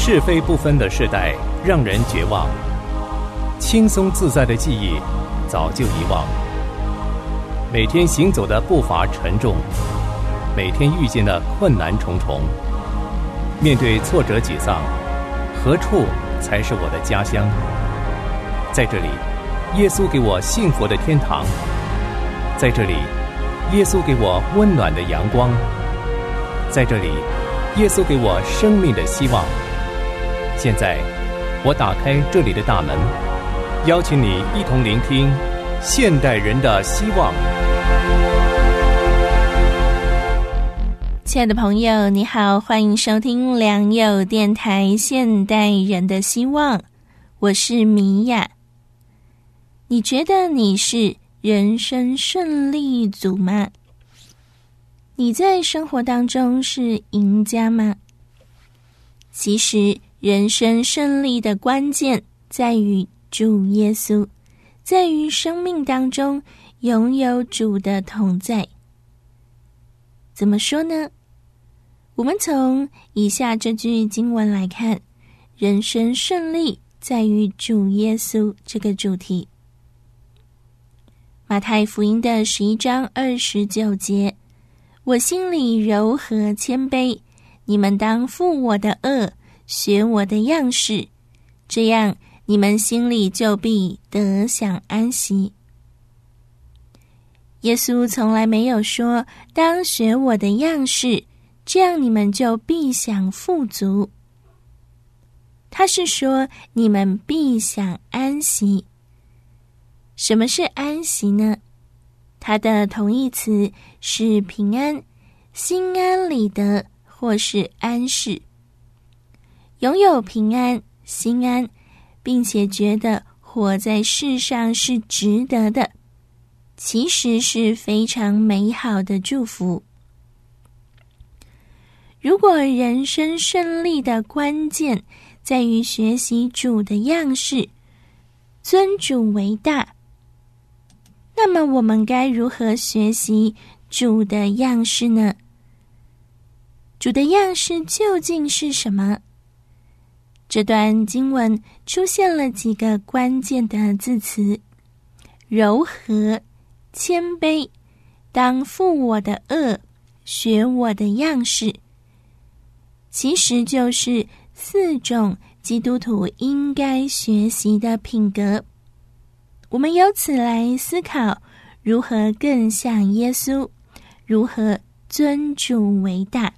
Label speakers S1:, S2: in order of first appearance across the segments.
S1: 是非不分的世代让人绝望，轻松自在的记忆早就遗忘。每天行走的步伐沉重，每天遇见的困难重重。面对挫折沮丧，何处才是我的家乡？在这里，耶稣给我幸福的天堂。在这里，耶稣给我温暖的阳光。在这里，耶稣给我生命的希望。现在，我打开这里的大门，邀请你一同聆听现代人的希望。
S2: 亲爱的朋友，你好，欢迎收听良友电台现代人的希望，我是米娅。你觉得你是人生顺利组吗？你在生活当中是赢家吗？其实人生胜利的关键在于主耶稣，在于生命当中拥有主的同在。怎么说呢？我们从以下这句经文来看，人生胜利在于主耶稣这个主题。马太福音的11章29节，我心里柔和谦卑，你们当负我的軛，学我的样式，这样你们心里就必得享安息。耶稣从来没有说当学我的样式，这样你们就必享富足。他是说你们必享安息。什么是安息呢？它的同义词是平安、心安理得或是安适。拥有平安、心安，并且觉得活在世上是值得的，其实是非常美好的祝福。如果人生胜利的关键在于学习主的样式，尊主为大，那么我们该如何学习主的样式呢？主的样式究竟是什么？这段经文出现了几个关键的字词：柔和、谦卑，当负我的軛，学我的样式。其实就是4种基督徒应该学习的品格。我们由此来思考如何更像耶稣，如何尊主为大。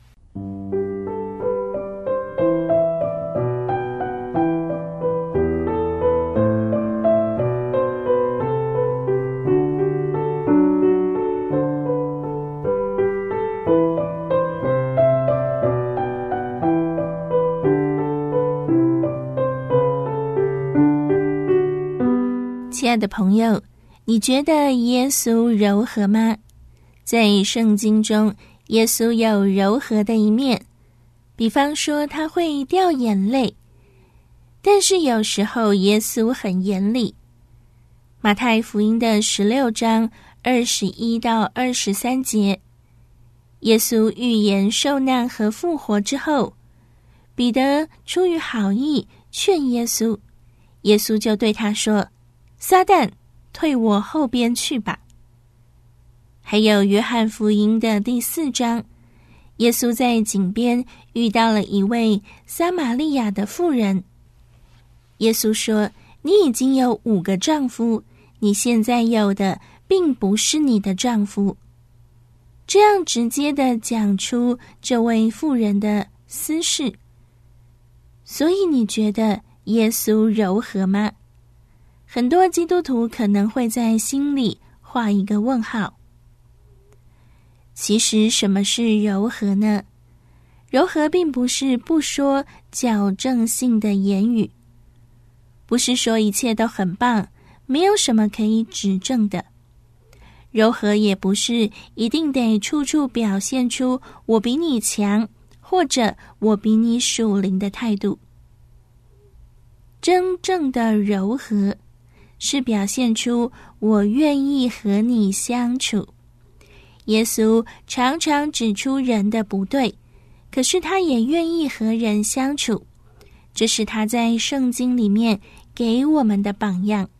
S2: 亲爱的朋友，你觉得耶稣柔和吗？在圣经中，耶稣有柔和的一面，比方说他会掉眼泪，但是有时候耶稣很严厉。马太福音的16章21到23节，耶稣预言受难和复活之后，彼得出于好意劝耶稣，耶稣就对他说：撒旦，退我后边去吧。还有约翰福音的第4章，耶稣在井边遇到了一位撒玛利亚的妇人。耶稣说：你已经有5个丈夫，你现在有的并不是你的丈夫。这样直接地讲出这位妇人的私事。所以你觉得耶稣柔和吗？很多基督徒可能会在心里画一个问号。其实什么是柔和呢？柔和并不是不说矫正性的言语，不是说一切都很棒，没有什么可以指正的。柔和也不是一定得处处表现出我比你强，或者我比你属灵的态度。真正的柔和是表现出我愿意和你相处。耶稣常常指出人的不对，可是他也愿意和人相处。 这是他在圣经里面给我们的榜样。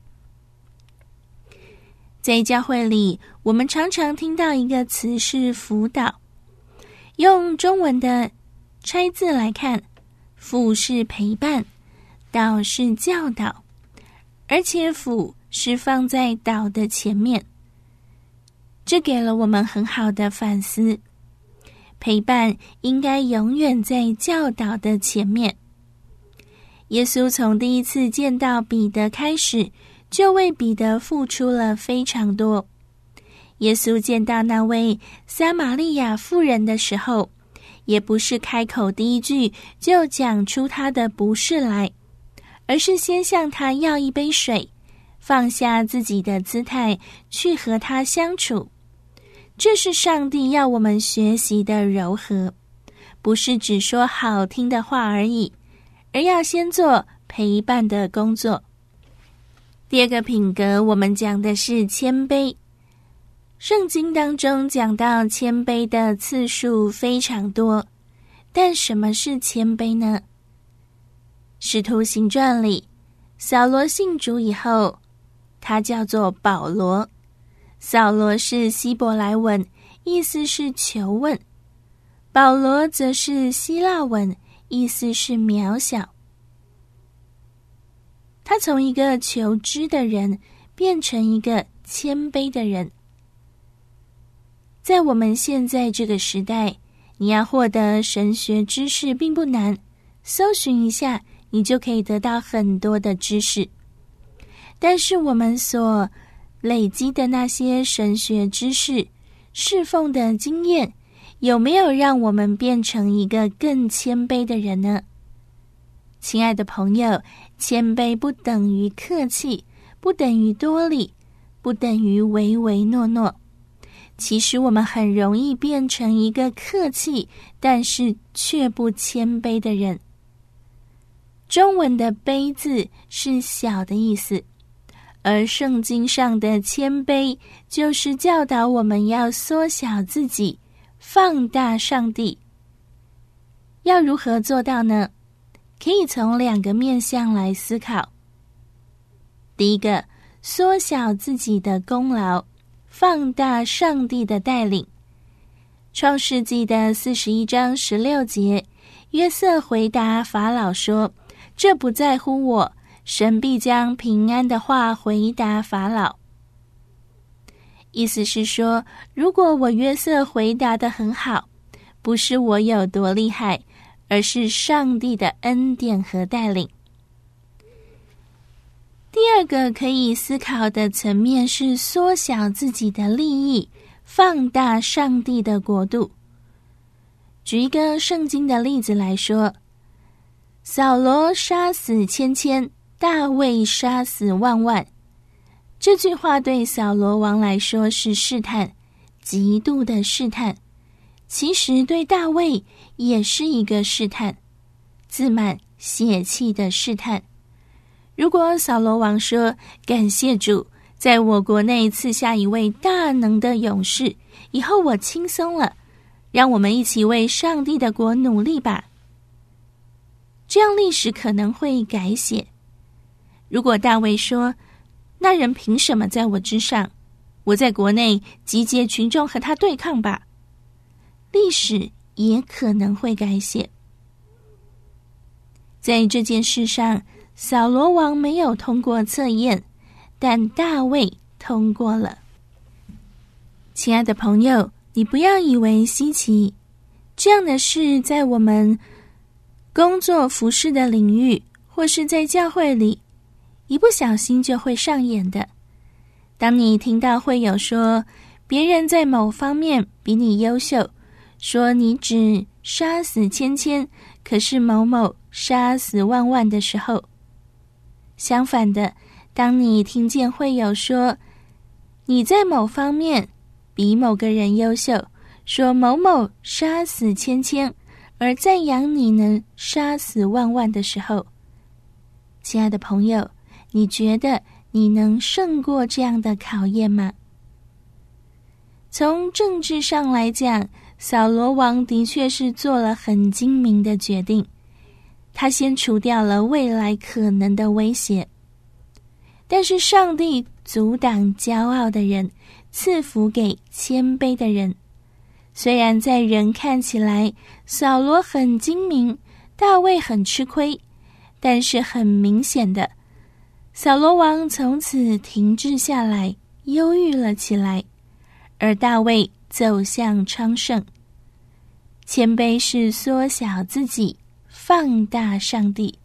S2: 在教会里，我们常常听到一个词是辅导。用中文的拆字来看，辅是陪伴，导是教导，而且辅是放在导的前面。这给了我们很好的反思。陪伴应该永远在教导的前面。耶稣从第一次见到彼得开始，就为彼得付出了非常多。耶稣见到那位撒玛利亚妇人的时候，也不是开口第一句就讲出他的不是来，而是先向他要一杯水，放下自己的姿态去和他相处。这是上帝要我们学习的柔和，不是只说好听的话而已，而要先做陪伴的工作。第二个品格，我们讲的是谦卑。圣经当中讲到谦卑的次数非常多，但什么是谦卑呢？使徒行传里，扫罗信主以后，他叫做保罗。扫罗是希伯来文，意思是求问；保罗则是希腊文，意思是渺小。他从一个求知的人变成一个谦卑的人。在我们现在这个时代，你要获得神学知识并不难，搜寻一下，你就可以得到很多的知识。但是我们所累积的那些神学知识、侍奉的经验，有没有让我们变成一个更谦卑的人呢？亲爱的朋友，谦卑不等于客气，不等于多礼，不等于唯唯诺诺。其实我们很容易变成一个客气，但是却不谦卑的人。中文的卑字是小的意思，而圣经上的谦卑就是教导我们要缩小自己，放大上帝。要如何做到呢？可以从两个面向来思考。第一个，缩小自己的功劳，放大上帝的带领。创世纪的41章16节，约瑟回答法老说，这不在乎我，神必将平安的话回答法老。意思是说，如果我约瑟回答得很好，不是我有多厉害，而是上帝的恩典和带领。第二个可以思考的层面是缩小自己的利益，放大上帝的国度。举一个圣经的例子来说，扫罗杀死千千，大卫杀死万万。这句话对扫罗王来说是试探，极度的试探。其实对大卫也是一个试探，自满血气的试探。如果扫罗王说，感谢主，在我国内赐下一位大能的勇士，以后我轻松了，让我们一起为上帝的国努力吧，这样历史可能会改写。如果大卫说，那人凭什么在我之上，我在国内集结群众和他对抗吧，历史也可能会改写。在这件事上，扫罗王没有通过测验，但大卫通过了。亲爱的朋友，你不要以为稀奇，这样的事在我们工作服事的领域，或是在教会里，一不小心就会上演的。当你听到会友说别人在某方面比你优秀，说你只杀死千千，可是某某杀死万万的时候，相反的，当你听见会友说你在某方面比某个人优秀，说某某杀死千千，而赞扬你能杀死万万的时候，亲爱的朋友，你觉得你能胜过这样的考验吗？从政治上来讲，扫罗王的确是做了很精明的决定。 他先除掉了未来可能的威胁。但是上帝阻挡骄傲的人，赐福给谦卑的人。虽然在人看起来，扫罗很精明，大卫很吃亏，但是很明显的，扫罗王从此停滞下来，忧郁了起来，而大卫走向昌盛。谦卑是缩小自己，放大上帝。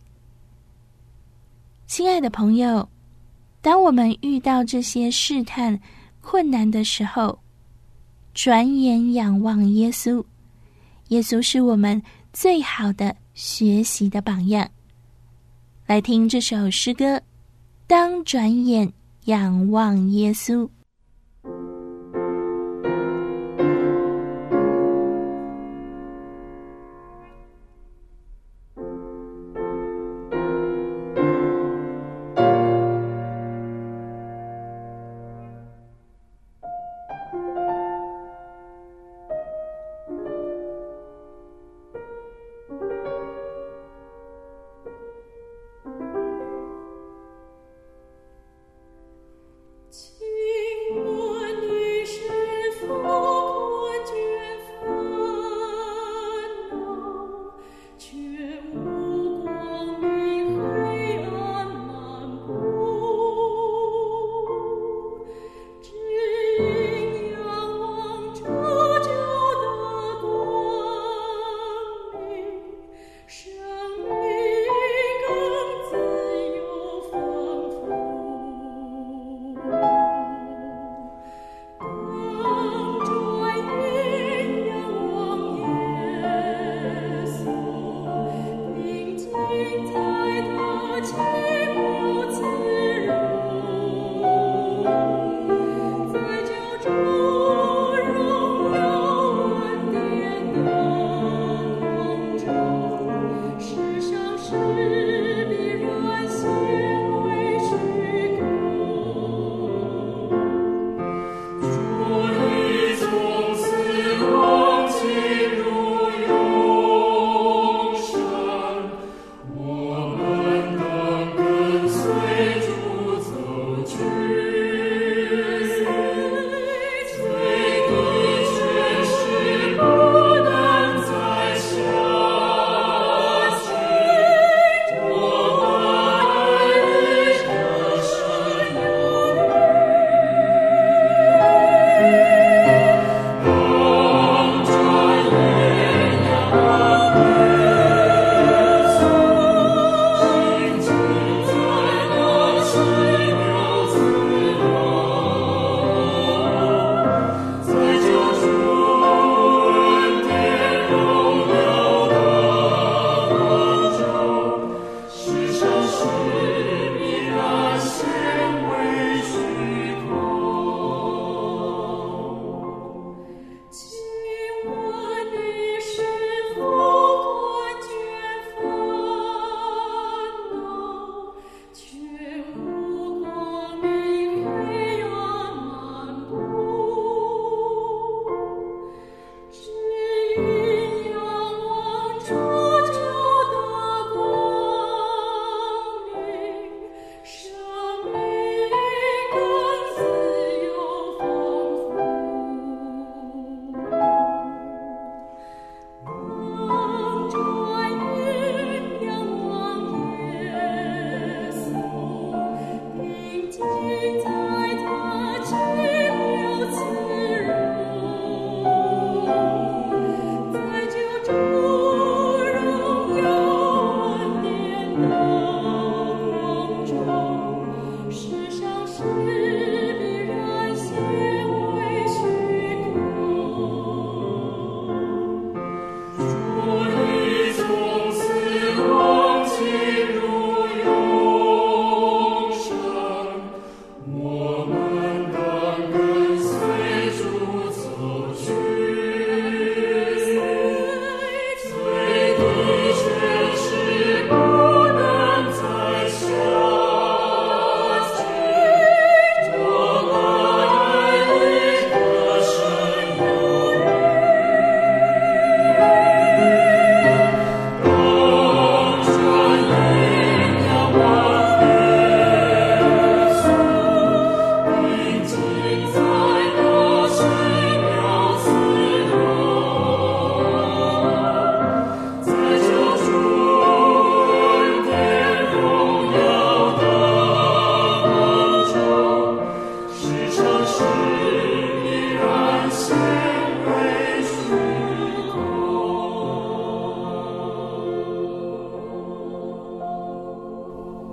S2: 亲爱的朋友，当我们遇到这些试探、困难的时候，转眼仰望耶稣，耶稣是我们最好的学习的榜样。来听这首诗歌，当转眼仰望耶稣。
S3: 情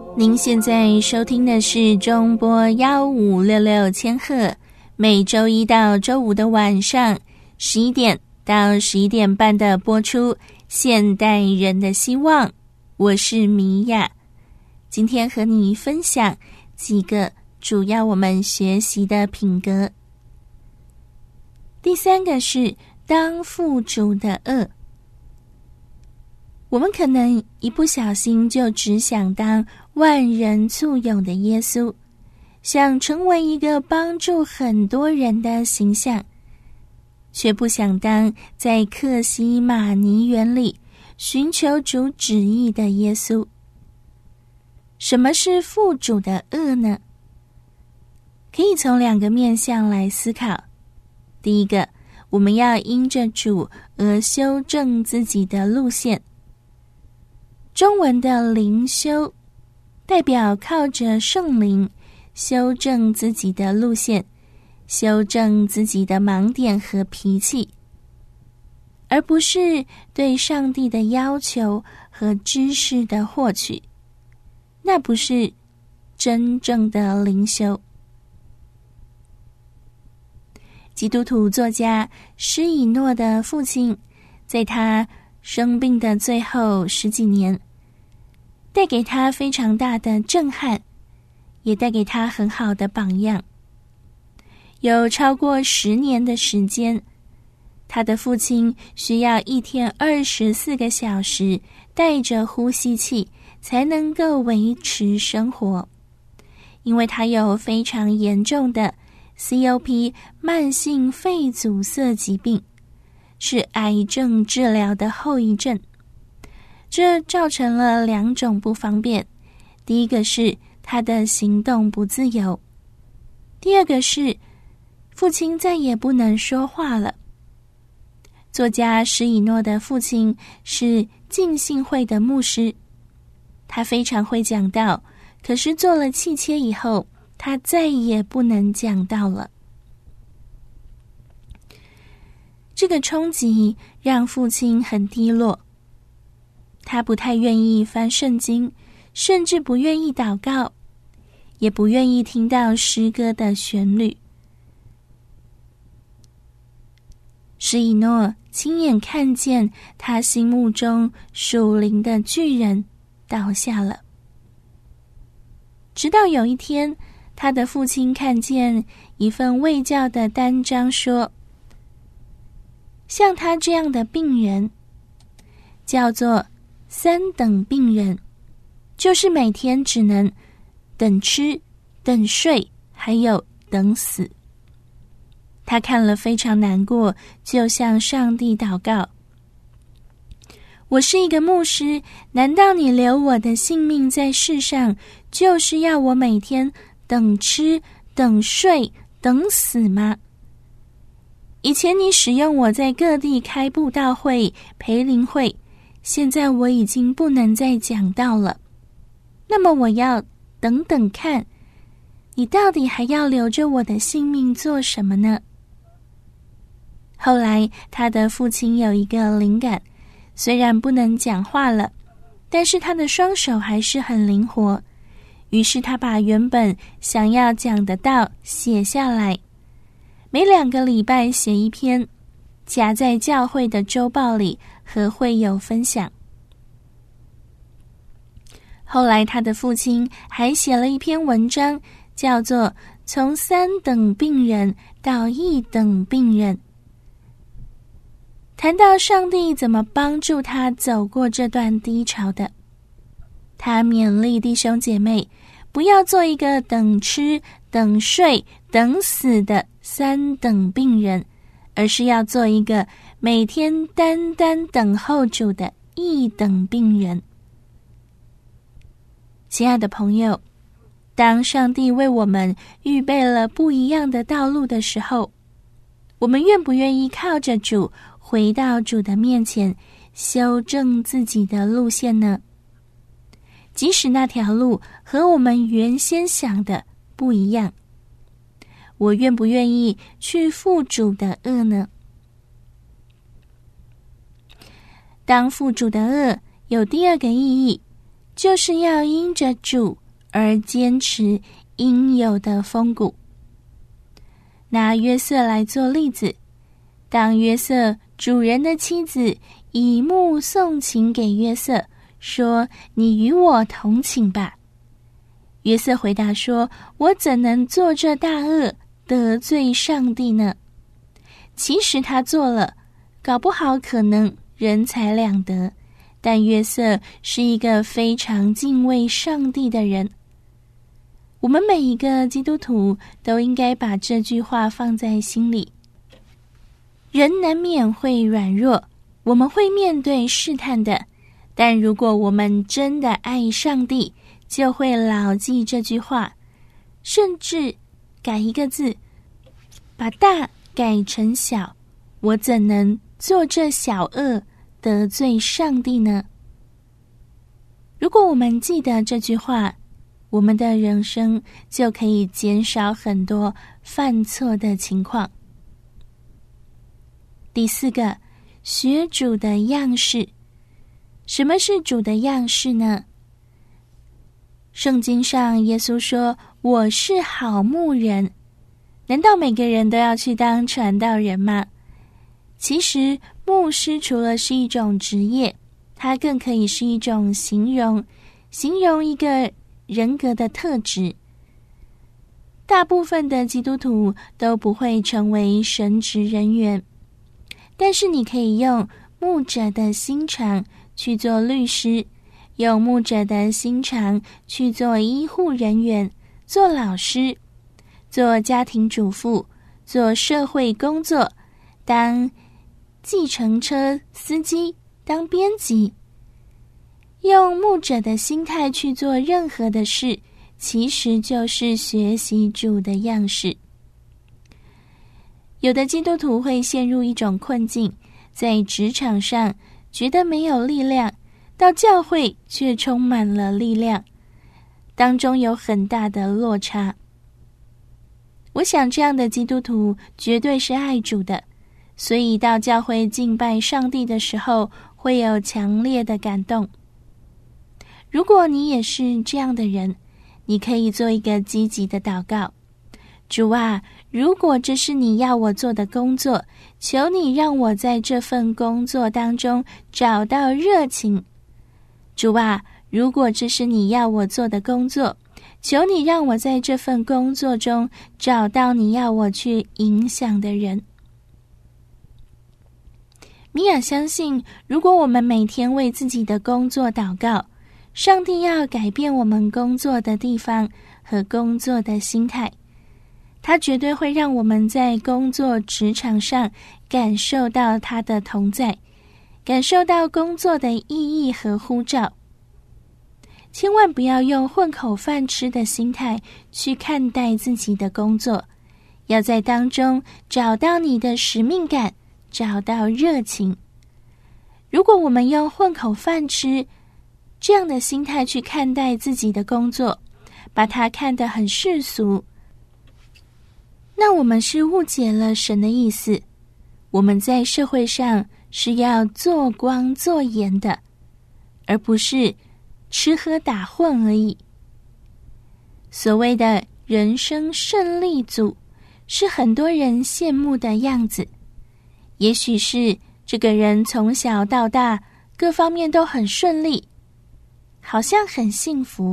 S2: 您现在收听的是中波1566千赫，每周一到周五的晚上11点到11点半的播出现代人的希望，我是米娅。今天和你分享几个主要我们学习的品格。第三个是当父主的恶。我们可能一不小心就只想当万人簇拥的耶稣，想成为一个帮助很多人的形象，却不想当在客西马尼园里寻求主旨意的耶稣。什么是父主的恶呢？可以从两个面向来思考。第一个，我们要因着主而修正自己的路线。中文的灵修代表靠着圣灵修正自己的路线，修正自己的盲点和脾气，而不是对上帝的要求和知识的获取，那不是真正的灵修。基督徒作家施以诺的父亲，在他生病的最后10几年，带给他非常大的震撼，也带给他很好的榜样。有超过10年的时间，他的父亲需要一天24个小时带着呼吸器才能够维持生活，因为他有非常严重的 COP 慢性肺阻塞疾病，是癌症治疗的后遗症。这造成了2种不方便，第一个是他的行动不自由，第二个是父亲再也不能说话了。作家施以诺的父亲是浸信会的牧师，他非常会讲道，可是做了气切以后，他再也不能讲道了。这个冲击让父亲很低落，他不太愿意翻圣经，甚至不愿意祷告，也不愿意听到诗歌的旋律。施以诺亲眼看见他心目中属灵的巨人倒下了。直到有一天，他的父亲看见一份卫教的单张说，像他这样的病人叫做3等病人，就是每天只能等吃、等睡，还有等死。他看了非常难过，就向上帝祷告，我是一个牧师，难道你留我的性命在世上，就是要我每天等吃、等睡、等死吗？以前你使用我在各地开布道会、培灵会，现在我已经不能再讲道了，那么我要等等看，你到底还要留着我的性命做什么呢？后来他的父亲有一个灵感，虽然不能讲话了，但是他的双手还是很灵活，于是他把原本想要讲的道写下来，每2个礼拜写一篇，夹在教会的周报里和会友分享。后来他的父亲还写了一篇文章，叫做从3等病人到1等病人，谈到上帝怎么帮助他走过这段低潮的。他勉励弟兄姐妹，不要做一个等吃、等睡、等死的3等病人，而是要做一个每天单单等候主的1等病人。亲爱的朋友，当上帝为我们预备了不一样的道路的时候，我们愿不愿意靠着主回到主的面前，修正自己的路线呢？即使那条路和我们原先想的不一样，我愿不愿意去负主的恶呢？当负主的恶有第2个意义， 就是要因着主而坚持应有的风骨。拿约瑟来做例子，当约瑟主人的妻子以目送情给约瑟，说：“你与我同寝吧。”约瑟回答说：“我怎能做这大恶，得罪上帝呢？”其实他做了，搞不好可能人财两得，但约瑟是一个非常敬畏上帝的人。我们每一个基督徒都应该把这句话放在心里。人难免会软弱，我们会面对试探的，但如果我们真的爱上帝，就会牢记这句话，甚至改一个字，把大改成小，我怎能做这小恶，得罪上帝呢？如果我们记得这句话，我们的人生就可以减少很多犯错的情况。第四个，学主的样式。什么是主的样式呢？圣经上耶稣说：“我是好牧人。”难道每个人都要去当传道人吗？其实牧师除了是一种职业，它更可以是一种形容一个人格的特质。大部分的基督徒都不会成为神职人员，但是你可以用牧者的心肠去做律师，用牧者的心肠去做医护人员，做老师，做家庭主妇，做社会工作，当计程车司机，当编辑。用牧者的心态去做任何的事，其实就是学习主的样式。有的基督徒会陷入一种困境，在职场上觉得没有力量，到教会却充满了力量，当中有很大的落差。我想这样的基督徒绝对是爱主的，所以到教会敬拜上帝的时候会有强烈的感动。如果你也是这样的人，你可以做一个积极的祷告：主啊，如果这是你要我做的工作，求你让我在这份工作当中找到热情。主啊，如果这是你要我做的工作，求你让我在这份工作中找到你要我去影响的人。米娅相信，如果我们每天为自己的工作祷告，上帝要改变我们工作的地方和工作的心态，他绝对会让我们在工作职场上感受到他的同在，感受到工作的意义和呼召。千万不要用混口饭吃的心态去看待自己的工作，要在当中找到你的使命感，找到热情。如果我们用混口饭吃这样的心态去看待自己的工作，把它看得很世俗，那我们是误解了神的意思。我们在社会上是要做光做盐的，而不是吃喝打混而已。所谓的人生胜利组，是很多人羡慕的样子。也许是这个人从小到大各方面都很顺利，好像很幸福。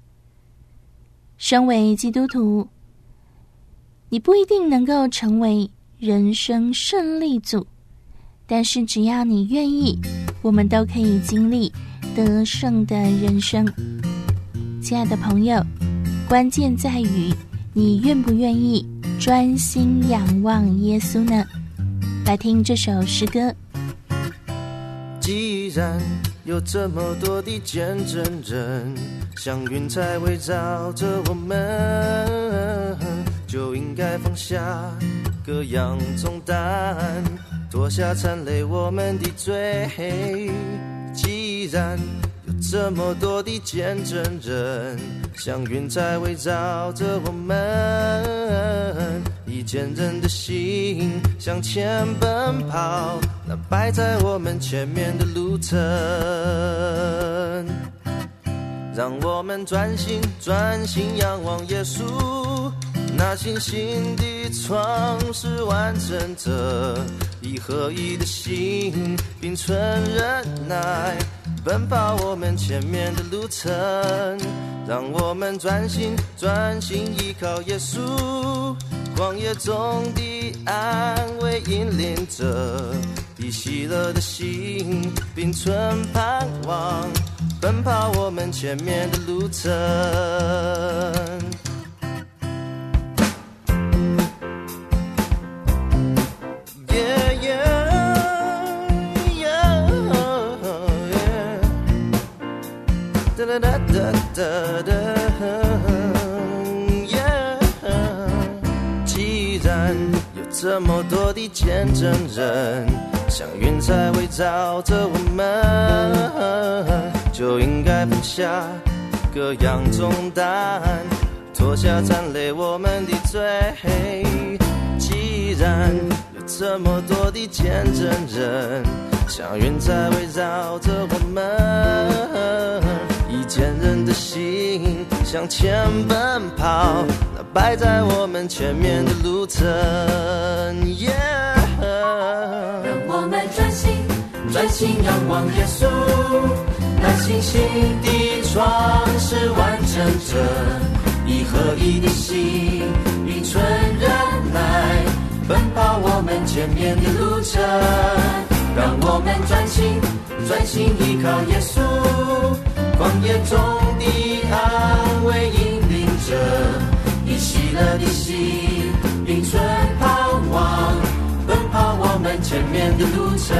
S2: 身为基督徒，你不一定能够成为人生胜利组，但是只要你愿意，我们都可以经历得胜的人生。亲爱的朋友，关键在于你愿不愿意专心仰望耶稣呢？来听这首诗歌。
S3: 既然有这么多的见证人，像云彩围绕着我们，就应该放下各样重担，脱下缠累我们的罪。既然有这么多的见证人，像云彩围绕着我们，以坚韧的心向前奔跑，那摆在我们前面的路程。 让我们专心仰望耶稣，那信心的创始完成者，以合一的心并存忍耐，奔跑我们前面的路程。让我们专心依靠耶稣，旷野中的安慰引领者，以喜乐的心并存盼望，奔跑我们前面的路程。既然有这么多的见证人，像云彩围绕着我们，就应该放下各样重担，脱下缠累我们的罪。既然有这么多的见证人，像云彩围绕着我们，以坚韧的心向前奔跑，那摆在我们前面的路程。
S4: 让我们专心仰望耶稣，那信心的创始完成者，以合一的心并存忍耐，奔跑我们前面的路程。让我们专心依靠耶稣，旷野中的安慰引领者，以喜乐的心并存盼望，奔跑我们前面的路程。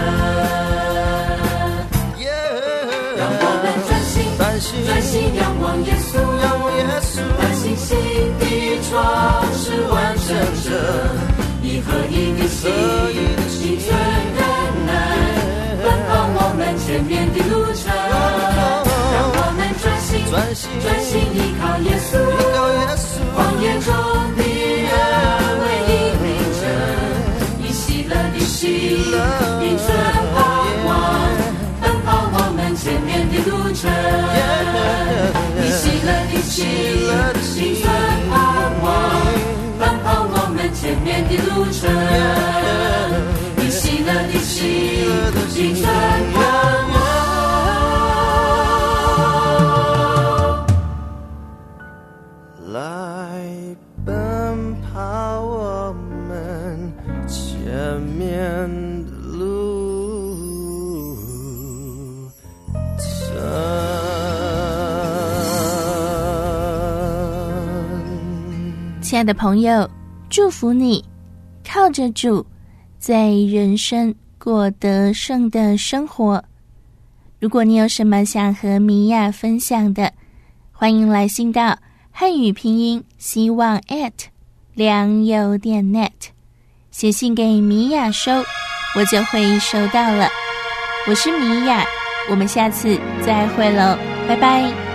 S4: 让我们专心仰望耶稣，那信心的创始完成者，以合一的心并存忍耐，奔跑我们前面的路程。让我们专心依靠耶稣，旷野中的安慰引领者，以喜乐的心并存盼望，奔跑我们前面的路程。以喜乐的心并存盼望，奔跑我们前面的路程。以喜乐的心并存盼望，
S3: 来奔跑我们前面的路程。
S2: 亲爱的朋友，祝福你靠着主在人生过得胜的生活。如果你有什么想和米娅分享的，欢迎来信到汉语拼音希望良友.net， 写信给米娅收，我就会收到了。我是米娅，我们下次再会喽，拜拜。